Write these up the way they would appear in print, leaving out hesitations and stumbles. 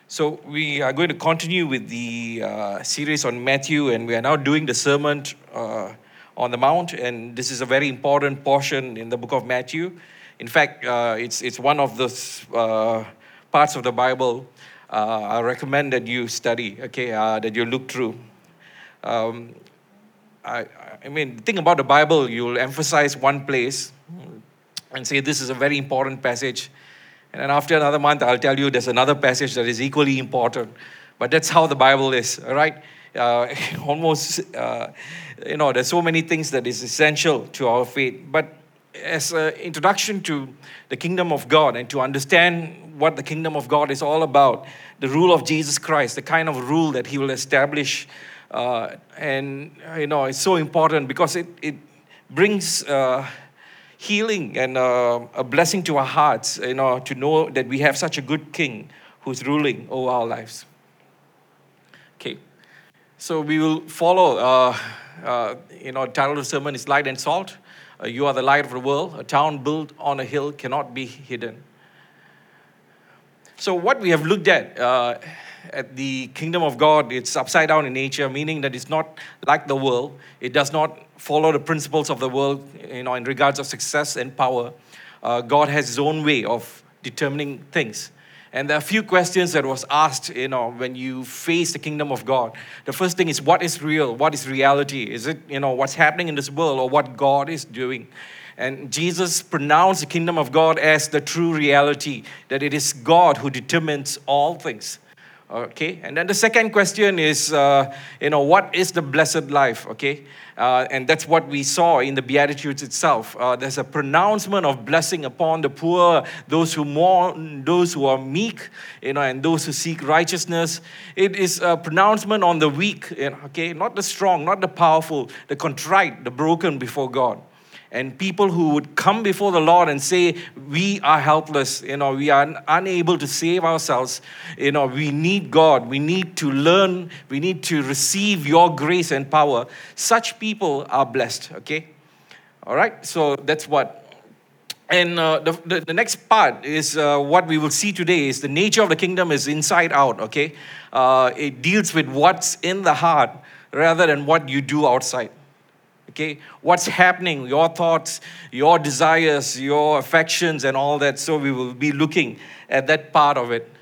So we are going to continue with the series on Matthew, and we are now doing the Sermon on the Mount, and this is a very important portion in the book of Matthew. In fact, it's one of those parts of the Bible I recommend that you study, okay, that you look through. Um, I, I mean, the thing about the Bible, you'll emphasize one place and say this is a very important passage. And then after another month, I'll tell you there's another passage that is equally important. But that's how the Bible is, all right? Almost, there's so many things that is essential to our faith. But as an introduction to the kingdom of God and to understand what the kingdom of God is all about, the rule of Jesus Christ, the kind of rule that he will establish, it's so important because it brings healing and a blessing to our hearts, to know that we have such a good king who's ruling over our lives. Okay, so we will follow, the title of the sermon is Light and Salt. You are the light of the world. A town built on a hill cannot be hidden. So what we have looked at the kingdom of God, it's upside down in nature, meaning that it's not like the world. It does not follow the principles of the world, in regards of success and power. God has his own way of determining things. And there are a few questions that was asked, when you face the kingdom of God. The first thing is, what is real? What is reality? Is it, what's happening in this world or what God is doing? And Jesus pronounced the kingdom of God as the true reality, that it is God who determines all things. Okay, and then the second question is, what is the blessed life? Okay, and that's what we saw in the Beatitudes itself. There's a pronouncement of blessing upon the poor, those who mourn, those who are meek, and those who seek righteousness. It is a pronouncement on the weak, okay, not the strong, not the powerful, the contrite, the broken before God. And people who would come before the Lord and say, we are helpless, we are unable to save ourselves, we need God, we need to learn, we need to receive your grace and power. Such people are blessed, okay? All right, so that's what. And the next part is what we will see today is the nature of the kingdom is inside out, okay? It deals with what's in the heart rather than what you do outside. Okay, what's happening, your thoughts, your desires, your affections, and all that. So we will be looking at that part of it.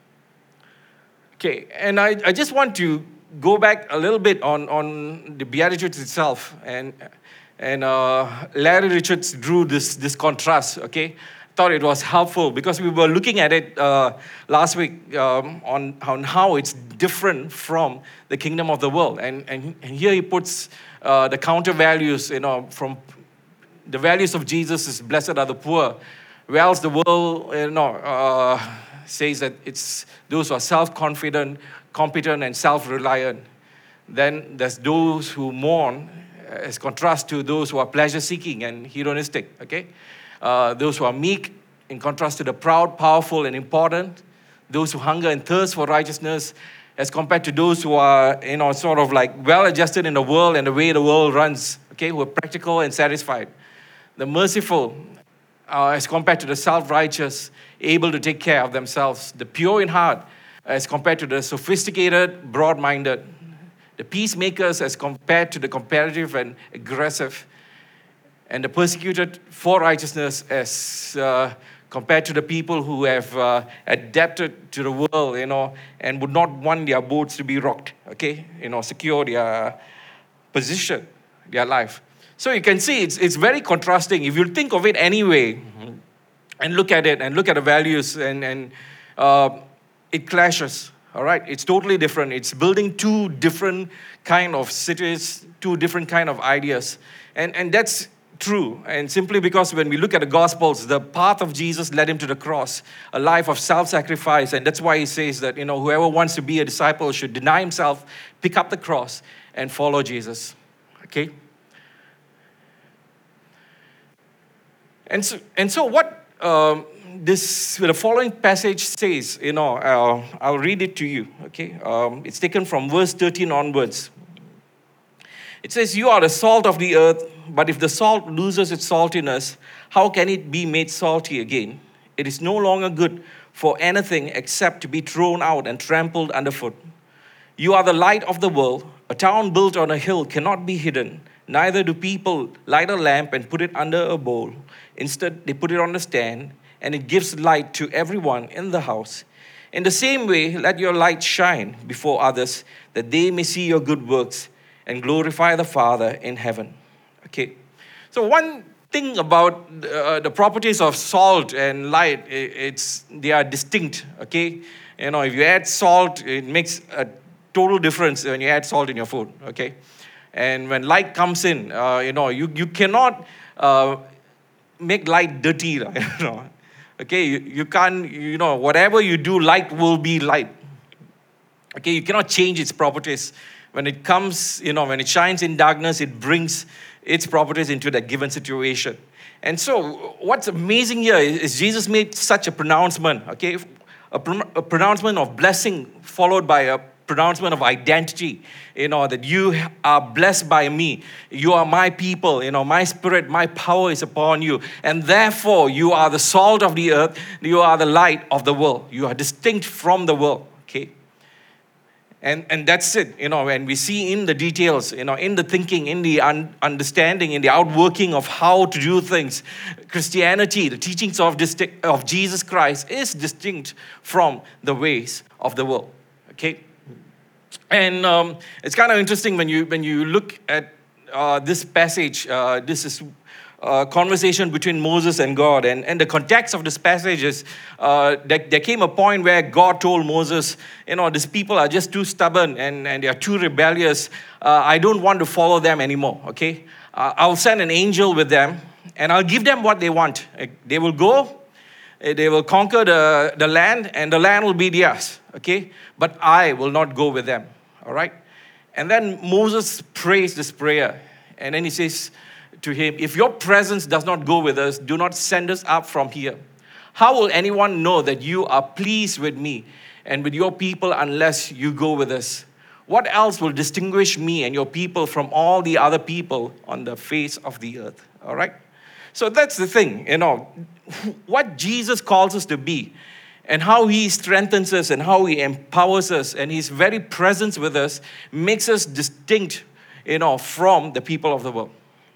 Okay, and I just want to go back a little bit on the Beatitudes itself. And Larry Richards drew this contrast, okay? Thought it was helpful because we were looking at it last week on how it's different from the kingdom of the world. And here he puts the counter values, from the values of Jesus is blessed are the poor, whereas the world, says that it's those who are self-confident, competent, and self-reliant. Then there's those who mourn, as contrast to those who are pleasure-seeking and hedonistic, okay? Those who are meek, in contrast to the proud, powerful, and important. Those who hunger and thirst for righteousness, as compared to those who are, sort of like well-adjusted in the world and the way the world runs, okay, who are practical and satisfied. The merciful, as compared to the self-righteous, able to take care of themselves. The pure in heart, as compared to the sophisticated, broad-minded. The peacemakers, as compared to the competitive and aggressive. And the persecuted for righteousness, as compared to the people who have adapted to the world, and would not want their boats to be rocked, okay? Secure their position, their life. So you can see it's very contrasting. If you think of it anyway, and look at it, and look at the values, and it clashes, all right? It's totally different. It's building two different kind of cities, two different kind of ideas. And that's true, and simply because when we look at the Gospels, the path of Jesus led him to the cross, a life of self-sacrifice, and that's why he says that, whoever wants to be a disciple should deny himself, pick up the cross, and follow Jesus, okay? And so what the following passage says, I'll read it to you, okay? It's taken from verse 13 onwards. It says, you are the salt of the earth, but if the salt loses its saltiness, how can it be made salty again? It is no longer good for anything except to be thrown out and trampled underfoot. You are the light of the world. A town built on a hill cannot be hidden. Neither do people light a lamp and put it under a bowl. Instead, they put it on a stand, and it gives light to everyone in the house. In the same way, let your light shine before others, that they may see your good works and glorify the Father in heaven. Okay. So one thing about the properties of salt and light, they are distinct. Okay. If you add salt, it makes a total difference when you add salt in your food. Okay. And when light comes in, you cannot make light dirty. Okay, you can't, whatever you do, light will be light. Okay, you cannot change its properties. When it comes, when it shines in darkness, it brings its properties into that given situation. And so what's amazing here is Jesus made such a pronouncement, okay? A pronouncement of blessing followed by a pronouncement of identity, that you are blessed by me. You are my people, my spirit, my power is upon you. And therefore, you are the salt of the earth. You are the light of the world. You are distinct from the world, okay? And that's it, when we see in the details, in the thinking, in the understanding, in the outworking of how to do things, Christianity, the teachings of Jesus Christ is distinct from the ways of the world, okay? And it's kind of interesting when you look at this passage. This is a conversation between Moses and God. And the context of this passage is there came a point where God told Moses, these people are just too stubborn and they are too rebellious. I don't want to follow them anymore, okay? I'll send an angel with them and I'll give them what they want. They will go, they will conquer the land, and the land will be theirs, okay? But I will not go with them, all right? And then Moses prays this prayer, and then he says to him, if your presence does not go with us, do not send us up from here. How will anyone know that you are pleased with me and with your people unless you go with us? What else will distinguish me and your people from all the other people on the face of the earth, all right? So that's the thing, what Jesus calls us to be and how he strengthens us and how he empowers us and his very presence with us makes us distinct, from the people of the world.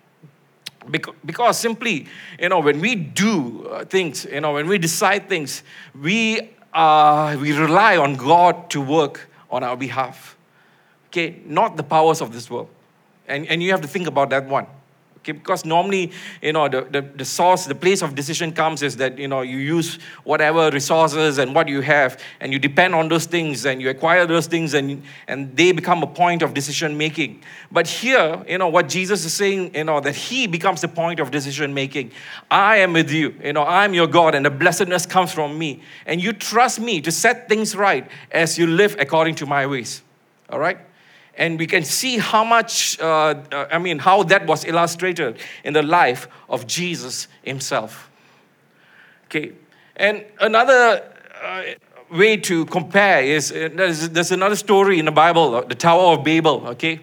Because simply, when we do things, when we decide things, we rely on God to work on our behalf. Okay, not the powers of this world. And you have to think about that one. Okay, because normally, the source, the place of decision comes is that, you use whatever resources and what you have, and you depend on those things, and you acquire those things, and they become a point of decision making. But here, what Jesus is saying, that he becomes the point of decision making. I am with you, I'm your God, and the blessedness comes from me. And you trust me to set things right as you live according to my ways. All right? And we can see how much, how that was illustrated in the life of Jesus himself. Okay, and another way to compare is, there's another story in the Bible, the Tower of Babel, okay?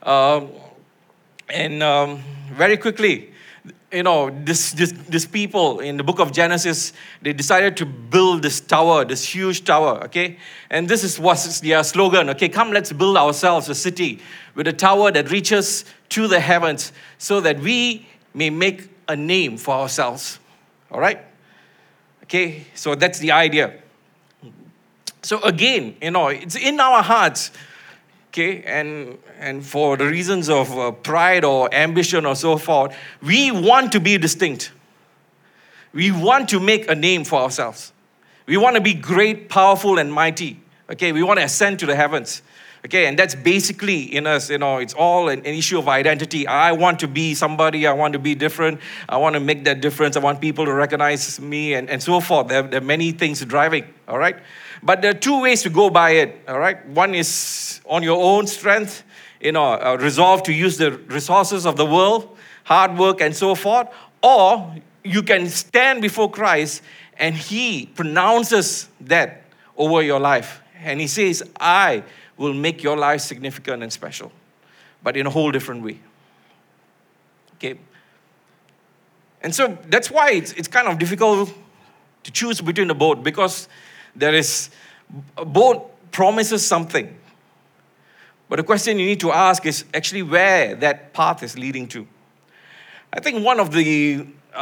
Very quickly, this people in the book of Genesis, they decided to build this tower, this huge tower, okay? And this was their slogan, okay? Come, let's build ourselves a city with a tower that reaches to the heavens so that we may make a name for ourselves, all right? Okay, so that's the idea. So again, it's in our hearts, okay, and for the reasons of pride or ambition or so forth, we want to be distinct. We want to make a name for ourselves. We want to be great, powerful, and mighty. Okay, we want to ascend to the heavens. Okay, and that's basically in us, it's all an issue of identity. I want to be somebody, I want to be different, I want to make that difference, I want people to recognize me, and so forth. There are many things driving, all right? But there are two ways to go by it, all right? One is on your own strength, resolve to use the resources of the world, hard work, and so forth. Or you can stand before Christ and he pronounces that over your life. And he says, I will make your life significant and special, but in a whole different way. Okay? And so that's why it's kind of difficult to choose between the both, because there is, both promises something. But the question you need to ask is actually where that path is leading to. I think one of the,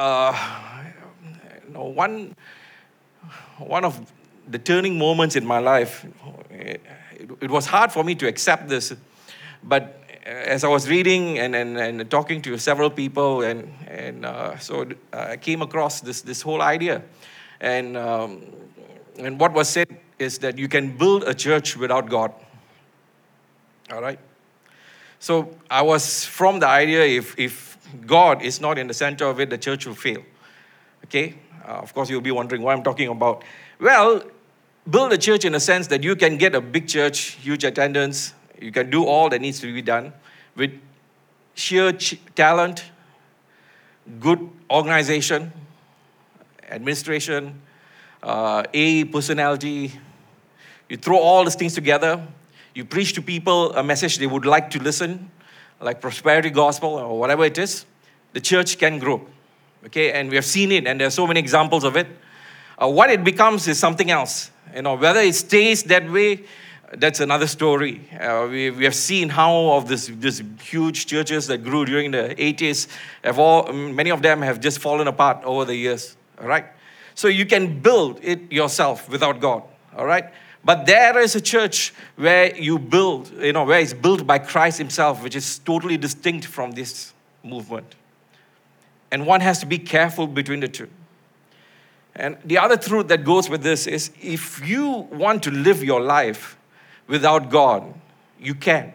one of the turning moments in my life, it was hard for me to accept this, but as I was reading and talking to several people, so I came across this whole idea, and what was said is that you can build a church without God. All right. So I was from the idea if God is not in the center of it, the church will fail. Okay. Of course, you'll be wondering what I'm talking about. Well, build a church in a sense that you can get a big church, huge attendance. You can do all that needs to be done with sheer talent, good organization, administration, AE personality. You throw all these things together. You preach to people a message they would like to listen, like prosperity gospel or whatever it is. The church can grow. Okay, and we have seen it, and there are so many examples of it. What it becomes is something else. Whether it stays that way, that's another story. We have seen how of this huge churches that grew during the 80s, many of them have just fallen apart over the years. All right, so you can build it yourself without God. All right. But there is a church where you build, where it's built by Christ himself, which is totally distinct from this movement. And one has to be careful between the two. And the other truth that goes with this is if you want to live your life without God, you can.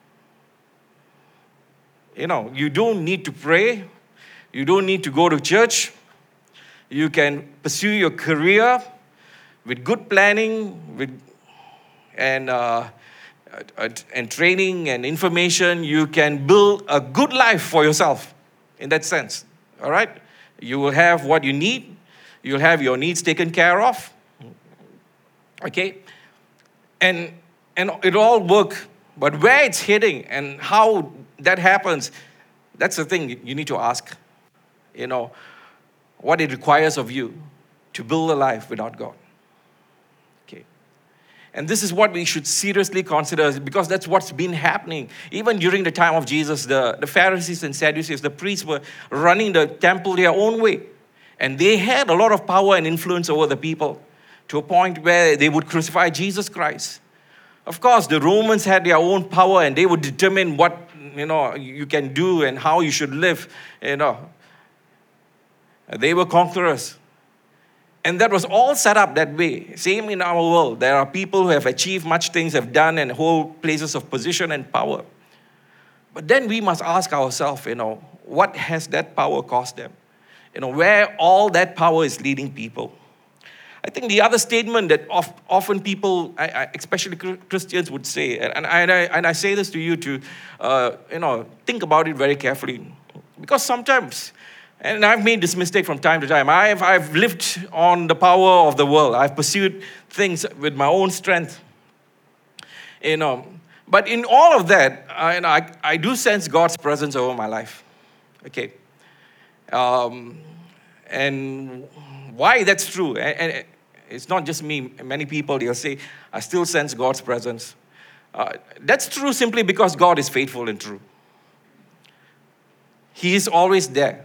You don't need to pray. You don't need to go to church. You can pursue your career with good planning, and training and information. You can build a good life for yourself in that sense. All right? You will have what you need. You'll have your needs taken care of. Okay? And it'll all work. But where it's heading and how that happens, that's the thing you need to ask. What it requires of you to build a life without God. And this is what we should seriously consider, because that's what's been happening. Even during the time of Jesus, the Pharisees and Sadducees, the priests were running the temple their own way. And they had a lot of power and influence over the people to a point where they would crucify Jesus Christ. Of course, the Romans had their own power, and they would determine what you can do and how you should live. They were conquerors. And that was all set up that way. Same in our world. There are people who have achieved much things, have done, and hold places of position and power. But then we must ask ourselves, what has that power cost them? Where all that power is leading people. I think the other statement that often people, especially Christians, would say, and I say this to you to, think about it very carefully. Because sometimes, and I've made this mistake from time to time, I've lived on the power of the world. I've pursued things with my own strength. But in all of that, I do sense God's presence over my life. Okay. And why that's true, and it's not just me, many people, they'll say, I still sense God's presence. That's true simply because God is faithful and true. He is always there.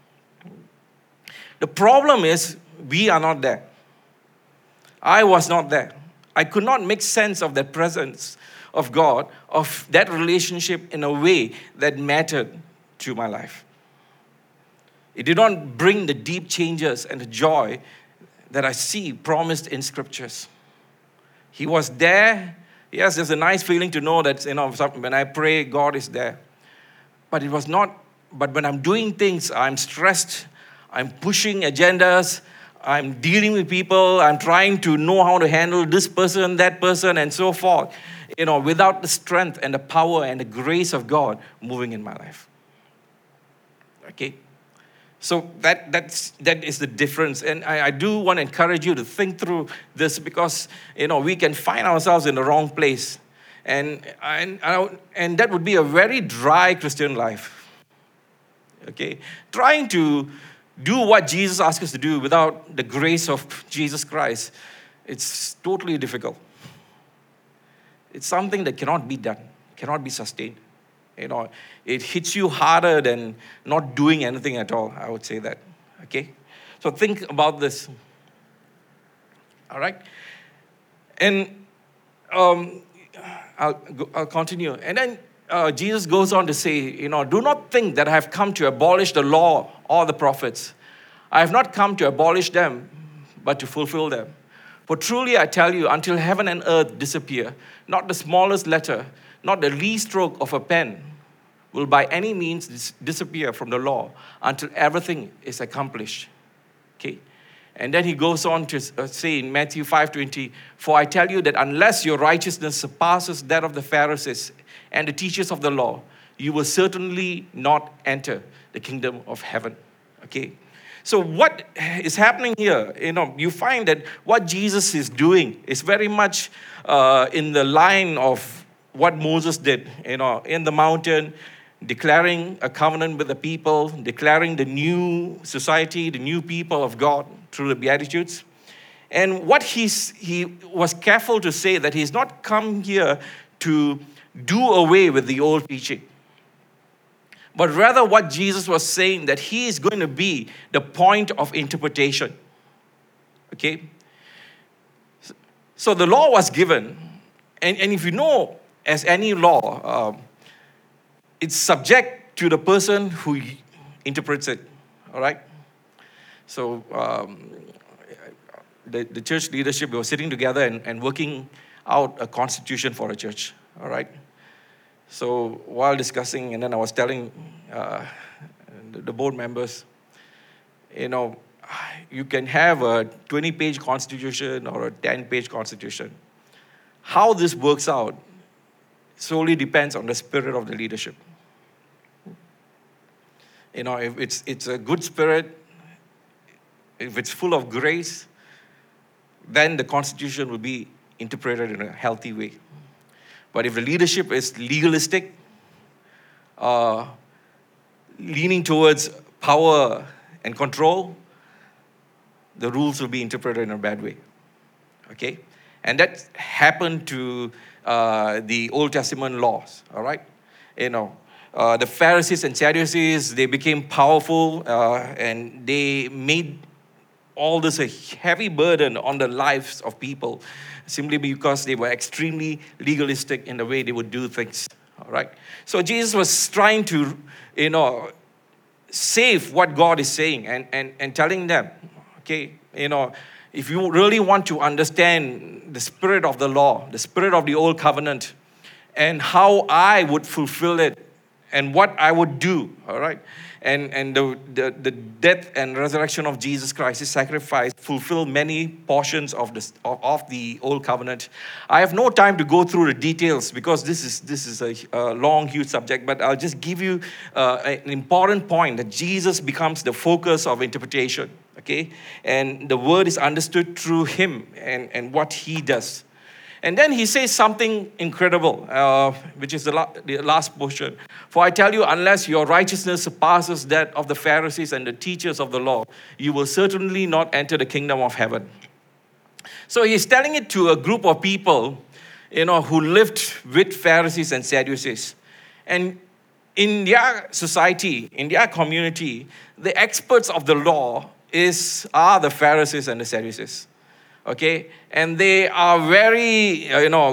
The problem is, we are not there. I was not there. I could not make sense of that presence of God, of that relationship in a way that mattered to my life. It did not bring the deep changes and the joy that I see promised in scriptures. He was there. Yes, there's a nice feeling to know that, when I pray, God is there. But it was not, but when I'm doing things, I'm stressed, I'm pushing agendas, I'm dealing with people, I'm trying to know how to handle this person, that person, and so forth, without the strength and the power and the grace of God moving in my life. Okay? So that is the difference. And I do want to encourage you to think through this, because, we can find ourselves in the wrong place. And that would be a very dry Christian life. Okay? Trying to do what Jesus asked us to do without the grace of Jesus Christ It's totally difficult. It's something that cannot be done, cannot be sustained. It hits you harder than not doing anything at all, I would say that. Okay? So think about this. All right? And I'll continue. And then Jesus goes on to say, do not think that I have come to abolish the law or the prophets. I have not come to abolish them, but to fulfill them. For truly I tell you, until heaven and earth disappear, not the smallest letter, not the least stroke of a pen will by any means disappear from the law until everything is accomplished. Okay? And then he goes on to say in Matthew 5:20, for I tell you that unless your righteousness surpasses that of the Pharisees and the teachers of the law, you will certainly not enter the kingdom of heaven. Okay? So what is happening here? You find that what Jesus is doing is very much in the line of what Moses did, in the mountain, declaring a covenant with the people, declaring the new society, the new people of God through the Beatitudes. And what he was careful to say that he's not come here to do away with the old teaching. But rather what Jesus was saying, that he is going to be the point of interpretation. Okay? So the law was given. And if you know, as any law, it's subject to the person who interprets it. All right? So the church leadership, we were sitting together and working out a constitution for a church. All right? So while discussing, and then I was telling the board members, you can have a 20-page constitution or a 10-page constitution. How this works out solely depends on the spirit of the leadership. If it's a good spirit, if it's full of grace, then the constitution will be interpreted in a healthy way. But if the leadership is legalistic, leaning towards power and control, the rules will be interpreted in a bad way. Okay? And that happened to the Old Testament laws, all right? The Pharisees and Sadducees, they became powerful and they made all this a heavy burden on the lives of people simply because they were extremely legalistic in the way they would do things, all right? So Jesus was trying to, save what God is saying and telling them, okay, if you really want to understand the spirit of the law, the spirit of the old covenant, and how I would fulfill it, and what I would do, all right? And the death and resurrection of Jesus Christ, his sacrifice, fulfilled many portions of the old covenant. I have no time to go through the details because this is a long, huge subject, but I'll just give you an important point that Jesus becomes the focus of interpretation, okay? And the word is understood through him and what he does. And then he says something incredible, which is the last portion. For I tell you, unless your righteousness surpasses that of the Pharisees and the teachers of the law, you will certainly not enter the kingdom of heaven. So he's telling it to a group of people, who lived with Pharisees and Sadducees. And in their society, in their community, the experts of the law are the Pharisees and the Sadducees. Okay, and they are very,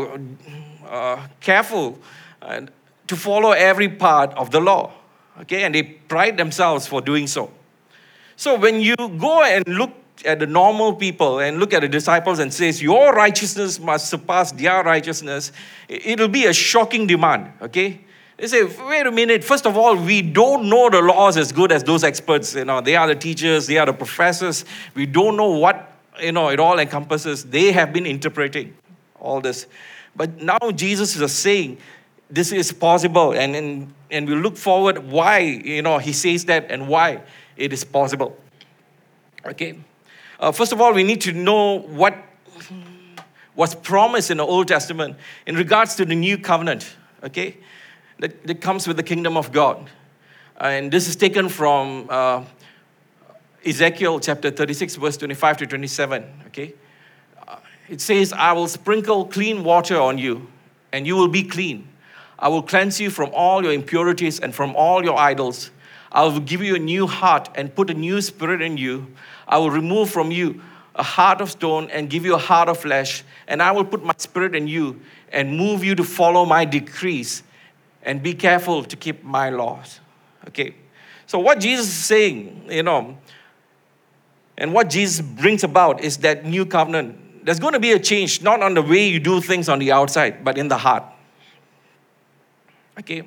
careful to follow every part of the law. Okay, and they pride themselves for doing so. So when you go and look at the normal people and look at the disciples and says, your righteousness must surpass their righteousness, it'll be a shocking demand. Okay, they say, wait a minute. First of all, we don't know the laws as good as those experts. They are the teachers, they are the professors. We don't know what it all encompasses. They have been interpreting all this. But now Jesus is saying this is possible. And we look forward why, he says that and why it is possible. Okay. First of all, we need to know what was promised in the Old Testament in regards to the new covenant. Okay. That comes with the kingdom of God. And this is taken from Ezekiel chapter 36, verse 25 to 27, okay? It says, I will sprinkle clean water on you, and you will be clean. I will cleanse you from all your impurities and from all your idols. I will give you a new heart and put a new spirit in you. I will remove from you a heart of stone and give you a heart of flesh. And I will put my spirit in you and move you to follow my decrees and be careful to keep my laws. Okay. So what Jesus is saying, and what Jesus brings about is that new covenant. There's going to be a change, not on the way you do things on the outside, but in the heart. Okay?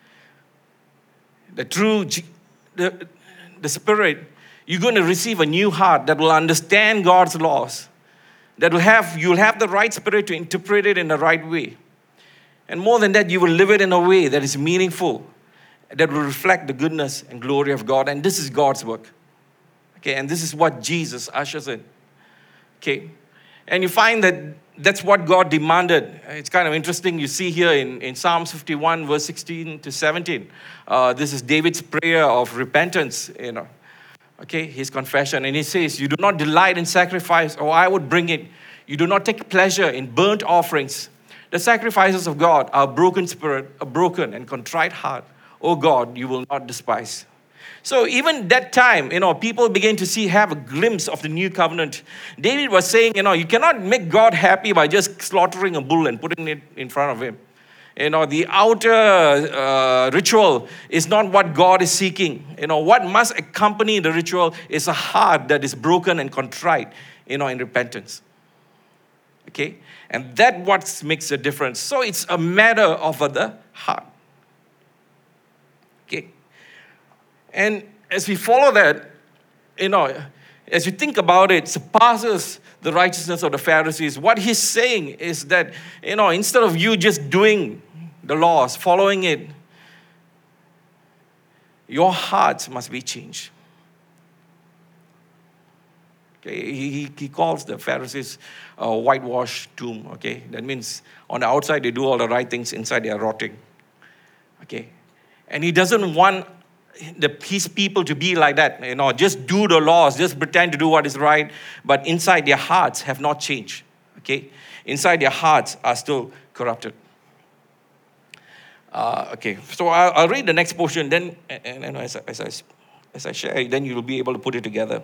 The Spirit, you're going to receive a new heart that will understand God's laws, you'll have the right spirit to interpret it in the right way. And more than that, you will live it in a way that is meaningful, that will reflect the goodness and glory of God. And this is God's work. Okay, and this is what Jesus ushers in. Okay? And you find that that's what God demanded. It's kind of interesting. You see here in Psalms 51, verse 16 to 17. This is David's prayer of repentance, Okay, his confession. And he says, you do not delight in sacrifice, or I would bring it. You do not take pleasure in burnt offerings. The sacrifices of God are a broken spirit, a broken and contrite heart. O God, you will not despise. So even that time, people began to have a glimpse of the new covenant. David was saying, you cannot make God happy by just slaughtering a bull and putting it in front of him. The outer ritual is not what God is seeking. What must accompany the ritual is a heart that is broken and contrite, in repentance. Okay? And that what makes a difference. So it's a matter of the heart. Okay? And as we follow that, as you think about it, surpasses the righteousness of the Pharisees. What he's saying is that, instead of you just doing the laws, following it, your hearts must be changed. Okay? He calls the Pharisees a whitewashed tomb. Okay? That means on the outside they do all the right things, inside they are rotting. Okay? And he doesn't want his people to be like that, just do the laws, just pretend to do what is right, but inside their hearts have not changed, okay? Inside their hearts are still corrupted. Okay, so I'll read the next portion, then, and as I share, then you'll be able to put it together.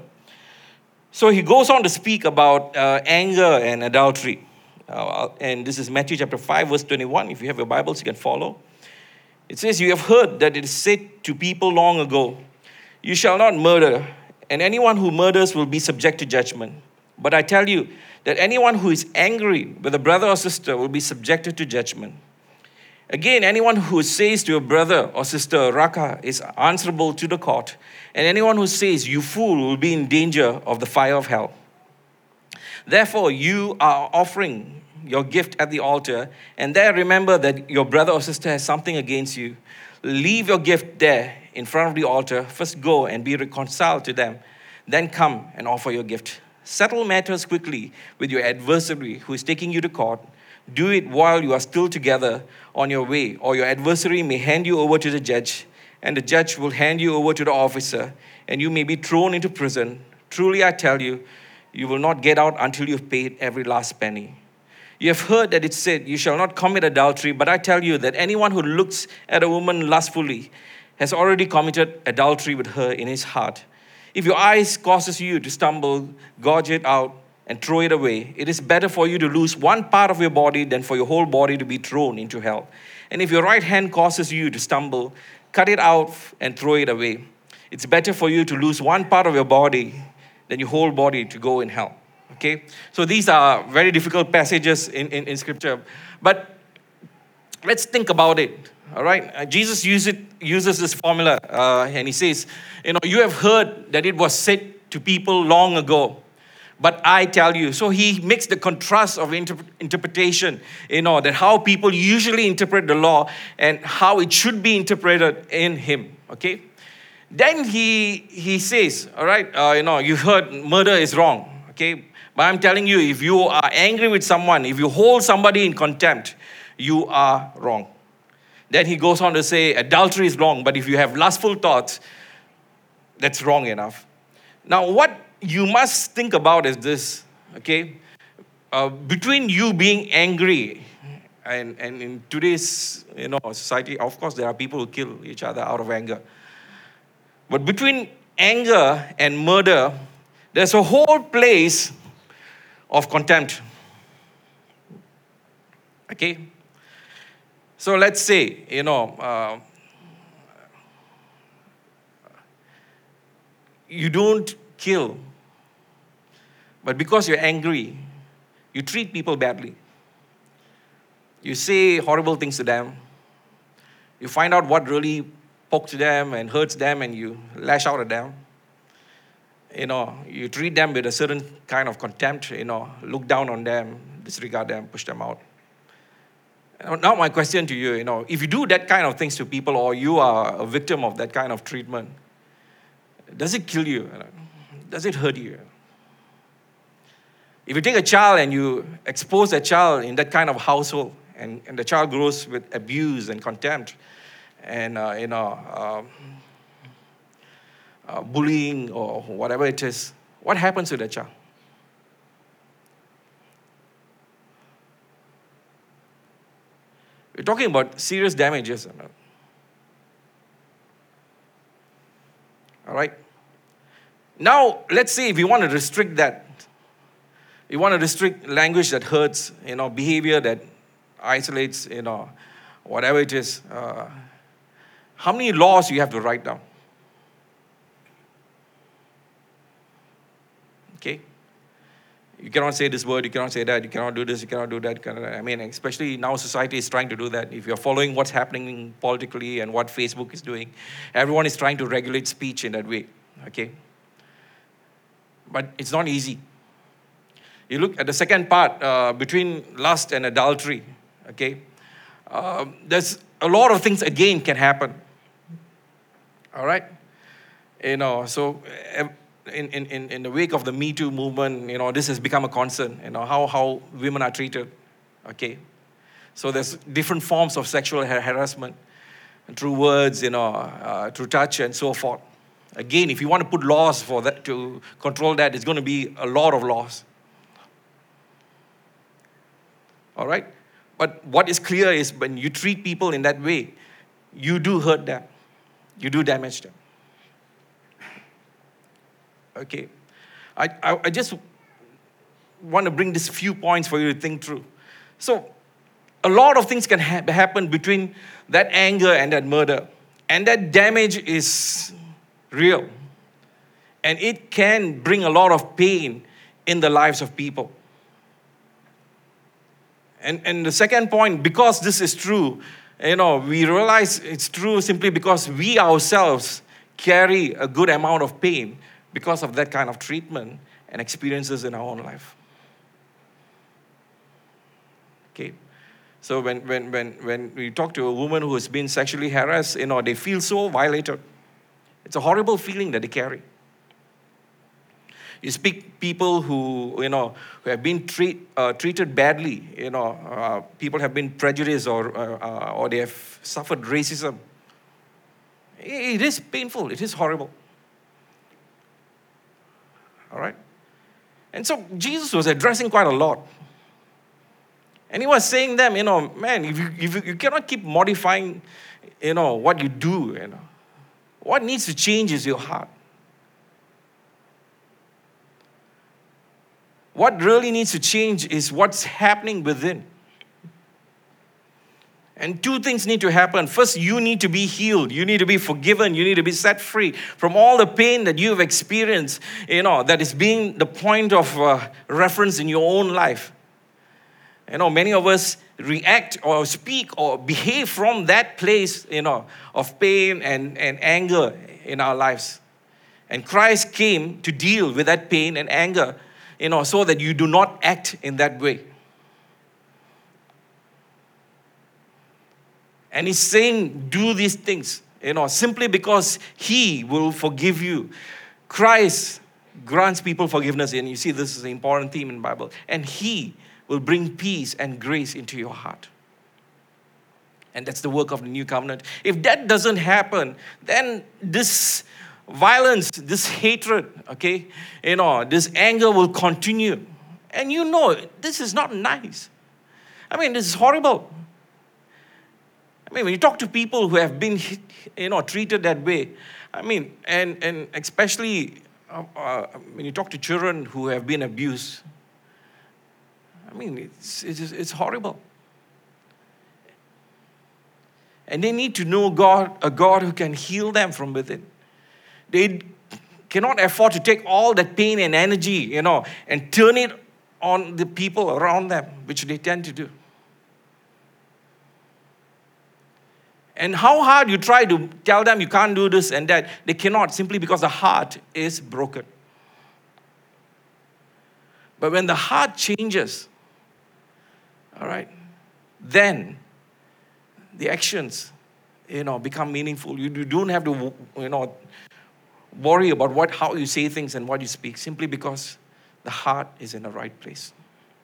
So he goes on to speak about anger and adultery, and this is Matthew chapter 5, verse 21. If you have your Bibles, you can follow. It says, you have heard that it is said to people long ago, you shall not murder, and anyone who murders will be subject to judgment. But I tell you that anyone who is angry with a brother or sister will be subjected to judgment. Again, anyone who says to a brother or sister, Raka, is answerable to the court, and anyone who says, you fool, will be in danger of the fire of hell. Therefore, you are offering your gift at the altar, and there remember that your brother or sister has something against you. Leave your gift there in front of the altar. First go and be reconciled to them. Then come and offer your gift. Settle matters quickly with your adversary who is taking you to court. Do it while you are still together on your way, or your adversary may hand you over to the judge, and the judge will hand you over to the officer, and you may be thrown into prison. Truly I tell you, you will not get out until you've paid every last penny. You have heard that it said, you shall not commit adultery, but I tell you that anyone who looks at a woman lustfully has already committed adultery with her in his heart. If your eyes causes you to stumble, gouge it out and throw it away. It is better for you to lose one part of your body than for your whole body to be thrown into hell. And if your right hand causes you to stumble, cut it out and throw it away. It's better for you to lose one part of your body than your whole body to go in hell. Okay, so these are very difficult passages in Scripture. But let's think about it, all right? Jesus uses this formula, and he says, you have heard that it was said to people long ago, but I tell you. So he makes the contrast of interpretation, that how people usually interpret the law and how it should be interpreted in him, okay? Then he says, all right, you heard murder is wrong, okay? But I'm telling you, if you are angry with someone, if you hold somebody in contempt, you are wrong. Then he goes on to say, adultery is wrong, but if you have lustful thoughts, that's wrong enough. Now, what you must think about is this, okay? between you being angry and in today's society, of course, there are people who kill each other out of anger. But between anger and murder, there's a whole place of contempt. Okay? So let's say, you don't kill, but because you're angry, you treat people badly. You say horrible things to them. You find out what really pokes them and hurts them, and you lash out at them. You treat them with a certain kind of contempt, look down on them, disregard them, push them out. Now my question to you, if you do that kind of things to people, or you are a victim of that kind of treatment, does it kill you? Does it hurt you? If you take a child and you expose a child in that kind of household, and the child grows with abuse and contempt and bullying or whatever it is, what happens to that child? We're talking about serious damages. All right? Now, let's say if you want to restrict that, you want to restrict language that hurts, behavior that isolates, whatever it is, how many laws you have to write down? Okay? You cannot say this word, you cannot say that, you cannot do this, you cannot do that. Especially now society is trying to do that. If you're following what's happening politically and what Facebook is doing, everyone is trying to regulate speech in that way. Okay? But it's not easy. You look at the second part, between lust and adultery. Okay? There's a lot of things again can happen. All right? So in the wake of the Me Too movement, this has become a concern, how women are treated, okay? So there's different forms of sexual harassment through words, through touch and so forth. Again, if you want to put laws for that, to control that, it's going to be a lot of laws. All right? But what is clear is when you treat people in that way, you do hurt them. You do damage them. Okay, I just want to bring these few points for you to think through. So, a lot of things can happen between that anger and that murder. And that damage is real. And it can bring a lot of pain in the lives of people. And the second point, because this is true, we realize it's true simply because we ourselves carry a good amount of pain because of that kind of treatment and experiences in our own life. Okay? So when we talk to a woman who has been sexually harassed, they feel so violated. It's a horrible feeling that they carry. You speak people who have been treated badly. People have been prejudiced or they have suffered racism. It is painful. It is horrible. All right? And so Jesus was addressing quite a lot. And he was saying them, man, if you cannot keep modifying, what you do, what needs to change is your heart. What really needs to change is what's happening within. And two things need to happen. First, you need to be healed. You need to be forgiven. You need to be set free from all the pain that you've experienced, that is being the point of reference in your own life. Many of us react or speak or behave from that place, of pain and anger in our lives. And Christ came to deal with that pain and anger, so that you do not act in that way. And he's saying, do these things, simply because he will forgive you. Christ grants people forgiveness. And you see, this is an important theme in the Bible. And he will bring peace and grace into your heart. And that's the work of the new covenant. If that doesn't happen, then this violence, this hatred, this anger will continue. And you know, this is not nice. I mean, this is horrible. I mean, when you talk to people who have been, treated that way, I mean, and especially when you talk to children who have been abused, I mean, it's horrible. And they need to know a God who can heal them from within. They cannot afford to take all that pain and energy, and turn it on the people around them, which they tend to do. And how hard you try to tell them you can't do this and that, they cannot, simply because the heart is broken. But when the heart changes, all right, then the actions, become meaningful. You don't have to, worry about how you say things and what you speak, simply because the heart is in the right place.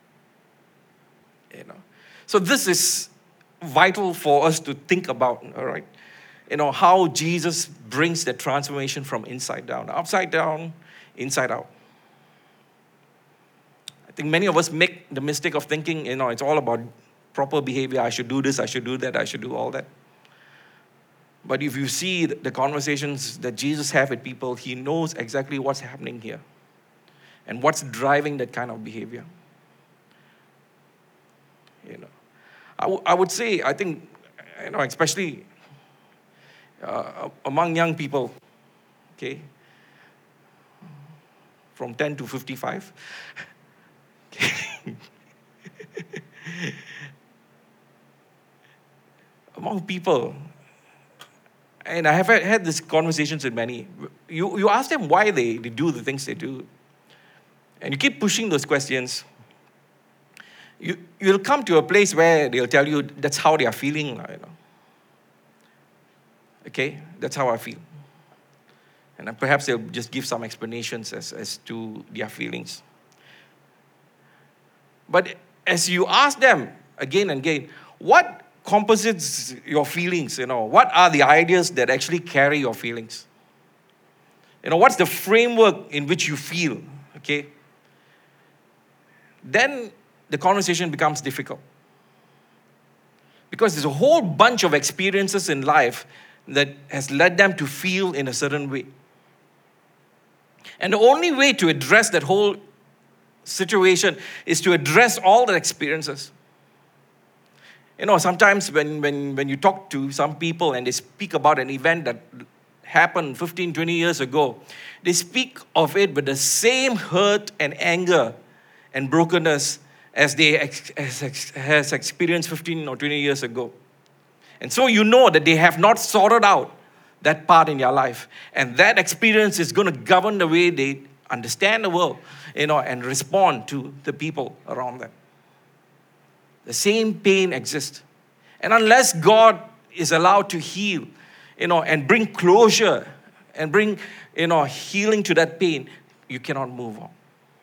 So this is vital for us to think about, all right? How Jesus brings the transformation from inside down, upside down, inside out. I think many of us make the mistake of thinking, it's all about proper behavior. I should do this, I should do that, I should do all that. But if you see the conversations that Jesus has with people, he knows exactly what's happening here and what's driving that kind of behavior. I would say, I think, especially among young people, okay, from 10 to 55, among people, and I have had these conversations with many, you ask them why they do the things they do, and you keep pushing those questions, you'll come to a place where they'll tell you that's how they are feeling. Okay, that's how I feel. And then perhaps they'll just give some explanations as to their feelings. But as you ask them again and again, what composites your feelings? What are the ideas that actually carry your feelings? What's the framework in which you feel? Okay, then the conversation becomes difficult. Because there's a whole bunch of experiences in life that has led them to feel in a certain way. And the only way to address that whole situation is to address all the experiences. Sometimes when you talk to some people and they speak about an event that happened 15, 20 years ago, they speak of it with the same hurt and anger and brokenness as they has experienced 15 or 20 years ago. And so you know that they have not sorted out that part in their life. And that experience is going to govern the way they understand the world, and respond to the people around them. The same pain exists. And unless God is allowed to heal, and bring closure and bring, healing to that pain, you cannot move on.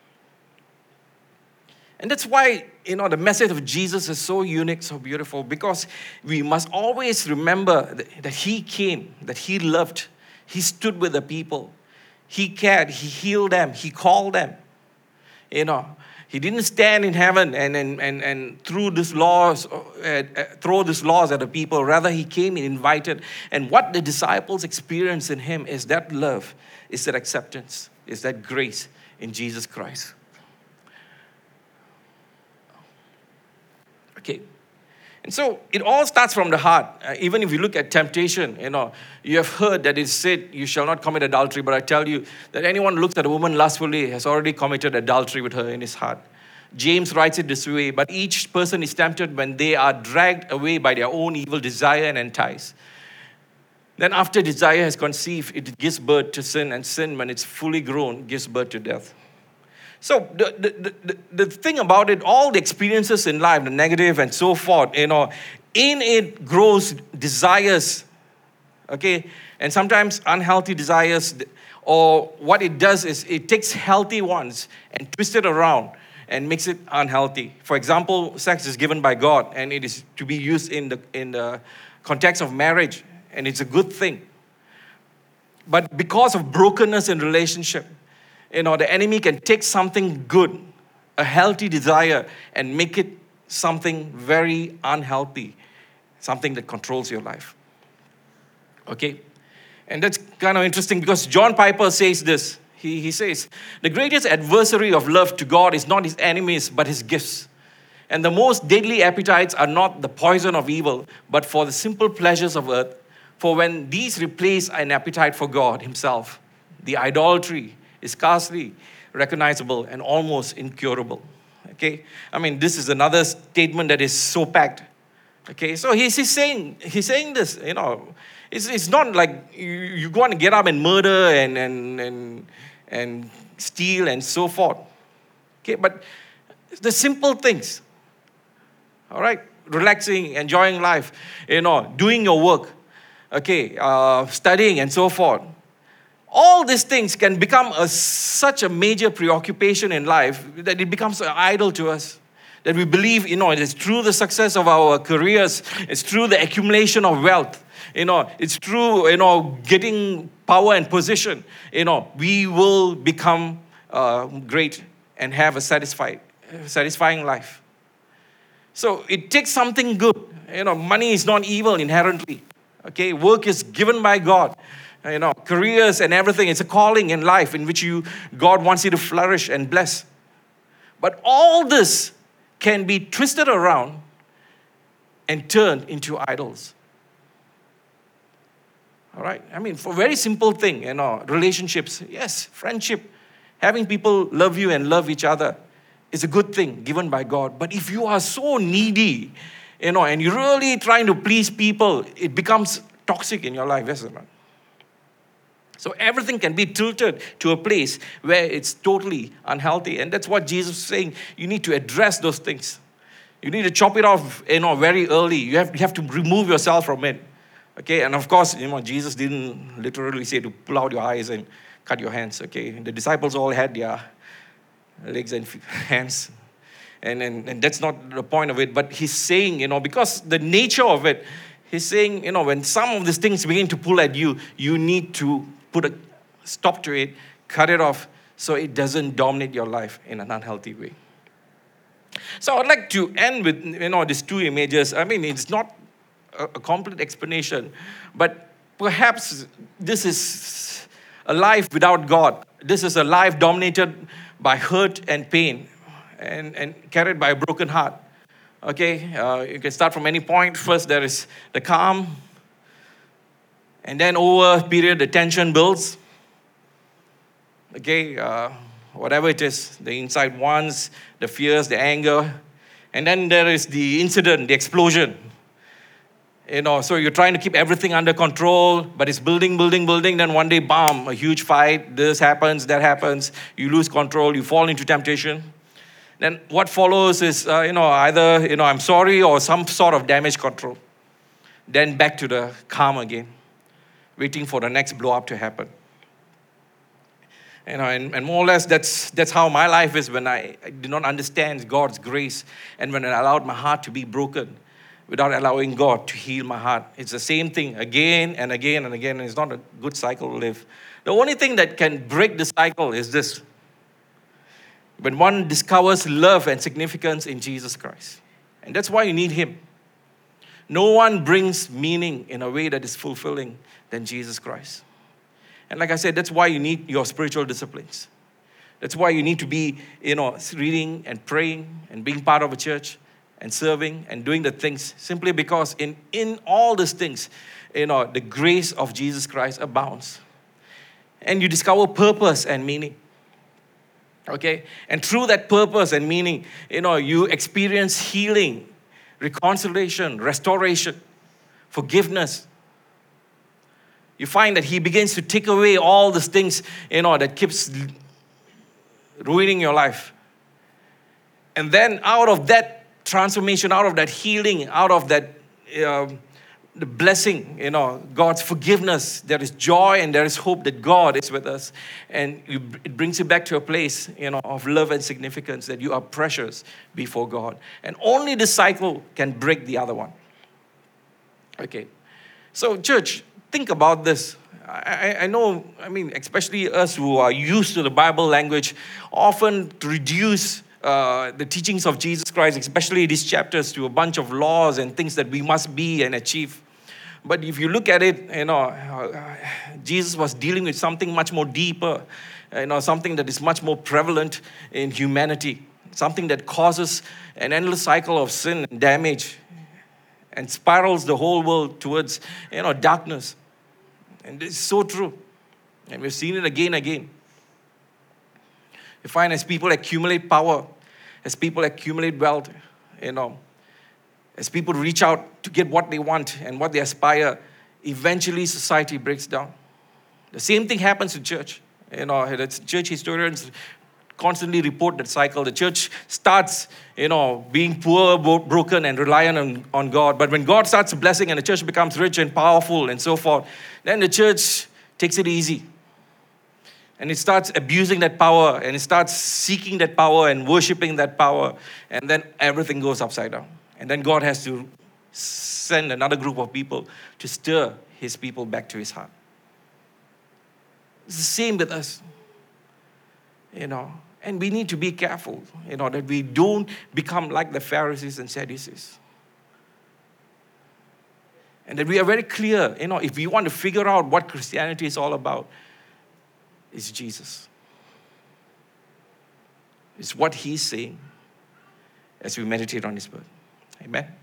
And that's why, the message of Jesus is so unique, so beautiful, because we must always remember that he came, that he loved, he stood with the people, he cared, he healed them, he called them. He didn't stand in heaven and throw these laws at the people. Rather, he came and invited. And what the disciples experienced in him is that love, is that acceptance, is that grace in Jesus Christ. Okay. And so it all starts from the heart. Even if you look at temptation, you have heard that it's said, you shall not commit adultery. But I tell you that anyone who looks at a woman lustfully has already committed adultery with her in his heart. James writes it this way: but each person is tempted when they are dragged away by their own evil desire and enticed. Then after desire has conceived, it gives birth to sin, and sin, when it's fully grown, gives birth to death. So the thing about it, all the experiences in life, the negative and so forth, in it grows desires, okay? And sometimes unhealthy desires, or what it does is it takes healthy ones and twists it around and makes it unhealthy. For example, sex is given by God, and it is to be used in the context of marriage, and it's a good thing. But because of brokenness in relationship, the enemy can take something good a healthy desire and make it something very unhealthy, something that controls your life. Okay? And that's kind of interesting because John Piper says this. He says, the greatest adversary of love to God is not his enemies, but his gifts. And the most deadly appetites are not the poison of evil, but for the simple pleasures of earth. For when these replace an appetite for God himself, the idolatry is scarcely recognizable and almost incurable. Okay? I mean, this is another statement that is so packed. Okay? So he's saying this, it's not like you go and get up and murder and steal and so forth. Okay? But the simple things. All right? Relaxing, enjoying life, doing your work, okay, studying and so forth. All these things can become such a major preoccupation in life that it becomes an idol to us. That we believe, it is through the success of our careers, it's through the accumulation of wealth, it's through, getting power and position, we will become great and have a satisfying life. So it takes something good. Money is not evil inherently. Okay, work is given by God. Careers and everything. It's a calling in life in which God wants you to flourish and bless. But all this can be twisted around and turned into idols. All right? I mean, for a very simple thing, relationships. Yes, friendship. Having people love you and love each other is a good thing given by God. But if you are so needy, and you're really trying to please people, it becomes toxic in your life, isn't it? So everything can be tilted to a place where it's totally unhealthy. And that's what Jesus is saying. You need to address those things. You need to chop it off, very early. You have to remove yourself from it. Okay, and of course, Jesus didn't literally say to pull out your eyes and cut your hands. Okay, the disciples all had their legs and hands. And that's not the point of it. But he's saying, because the nature of it, he's saying, when some of these things begin to pull at you, you need to put a stop to it, cut it off, so it doesn't dominate your life in an unhealthy way. So I'd like to end with, these two images. I mean, it's not a complete explanation, but perhaps this is a life without God. This is a life dominated by hurt and pain and carried by a broken heart. Okay, you can start from any point. First, there is the calm. And then over a period, the tension builds. Okay, whatever it is, the inside wants, the fears, the anger. And then there is the incident, the explosion. So you're trying to keep everything under control, but it's building. Then one day, bam, a huge fight. This happens, that happens. You lose control. You fall into temptation. Then what follows is, either, I'm sorry or some sort of damage control. Then back to the calm again, waiting for the next blow up to happen. And more or less that's how my life is when I did not understand God's grace and when I allowed my heart to be broken without allowing God to heal my heart. It's the same thing again and again and again, and it's not a good cycle to live. The only thing that can break the cycle is this: when one discovers love and significance in Jesus Christ. And that's why you need Him. No one brings meaning in a way that is fulfilling than Jesus Christ. And like I said, that's why you need your spiritual disciplines. That's why you need to be, reading and praying and being part of a church and serving and doing the things, simply because in all these things, the grace of Jesus Christ abounds. And you discover purpose and meaning. Okay? And through that purpose and meaning, you experience healing, reconciliation, restoration, forgiveness. You find that He begins to take away all these things, that keeps ruining your life. And then out of that transformation, out of that healing, out of that the blessing, God's forgiveness, there is joy and there is hope that God is with us. And it brings you back to a place, of love and significance, that you are precious before God. And only this cycle can break the other one. Okay. So church, think about this. I know, especially us who are used to the Bible language, often reduce the teachings of Jesus Christ, especially these chapters, to a bunch of laws and things that we must be and achieve. But if you look at it, Jesus was dealing with something much more deeper, something that is much more prevalent in humanity, something that causes an endless cycle of sin and damage and spirals the whole world towards, darkness. And it's so true. And we've seen it again and again. You find as people accumulate power, as people accumulate wealth, as people reach out to get what they want and what they aspire, eventually society breaks down. The same thing happens to church. Church historians constantly report that cycle. The church starts, being poor, broken, and reliant on God. But when God starts blessing and the church becomes rich and powerful and so forth, then the church takes it easy. And it starts abusing that power, and it starts seeking that power and worshiping that power. And then everything goes upside down. And then God has to send another group of people to stir his people back to his heart. It's the same with us. And we need to be careful, that we don't become like the Pharisees and Sadducees. And that we are very clear, if we want to figure out what Christianity is all about, it's Jesus. It's what he's saying as we meditate on his word. Amen.